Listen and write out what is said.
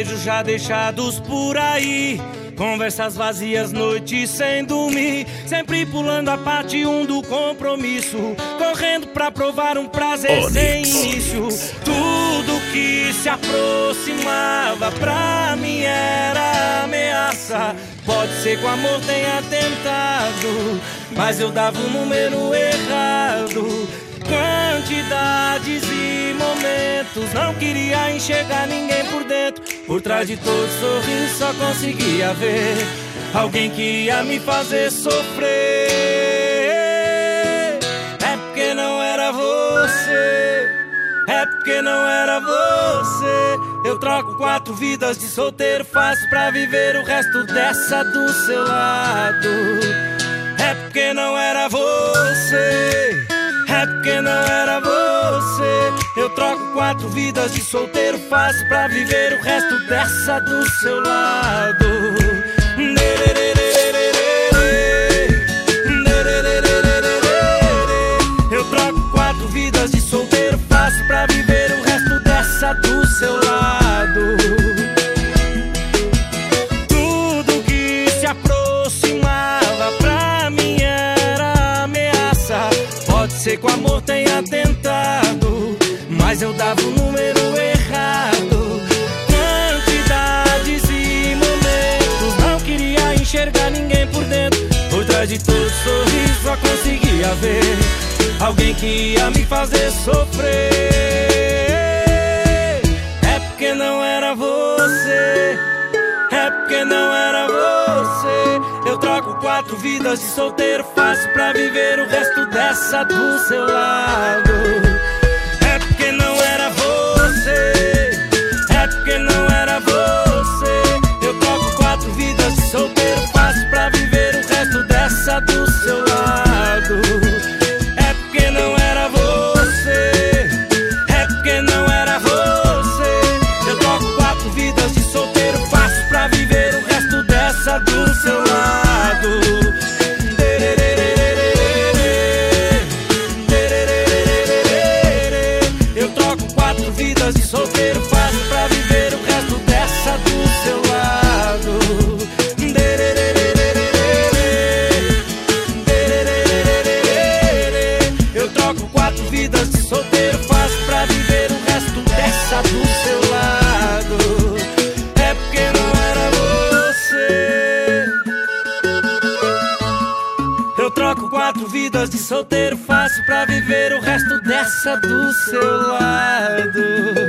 beijos já deixados por aí, conversas vazias, noites sem dormir, sempre pulando a parte 1 do compromisso, correndo pra provar um prazer sem início. Tudo que se aproximava pra mim era ameaça. Pode ser que o amor tenha tentado, mas eu dava o número errado. Quantidades e momentos, não queria enxergar ninguém por dentro. Por trás de todo sorriso só conseguia ver alguém que ia me fazer sofrer. É porque não era você, é porque não era você. Eu troco 4 vidas de solteiro fácil pra viver o resto dessa do seu lado. É porque não era você, é porque não era você. Eu troco 4 vidas de solteiro fácil pra viver o resto dessa do seu lado. Eu troco 4 vidas de solteiro fácil pra viver o resto dessa do seu lado. Tudo que se aproximava pra mim era ameaça. Pode ser que o amor tenha tentado, mas eu dava o número errado. Quantidades e momentos, não queria enxergar ninguém por dentro. Por trás de todo sorriso só conseguia ver alguém que ia me fazer sofrer. É porque não era você, é porque não era você. Eu troco 4 vidas de solteiro fácil pra viver o resto dessa do seu lado. É porque não era você, é porque não era você. Eu troco 4 vidas de solteiro fácil pra viver o resto dessa do seu lado. É porque não era você, é porque não era você. Eu troco 4 vidas de solteiro fácil pra viver o resto dessa do seu lado. Eu troco 4 vidas de solteiro fácil pra viver o resto dessa do seu lado. Eu troco 4 vidas de solteiro fácil pra viver o resto dessa do seu lado. É porque não era você. Eu troco 4 vidas de solteiro fácil pra viver o resto dessa do seu lado.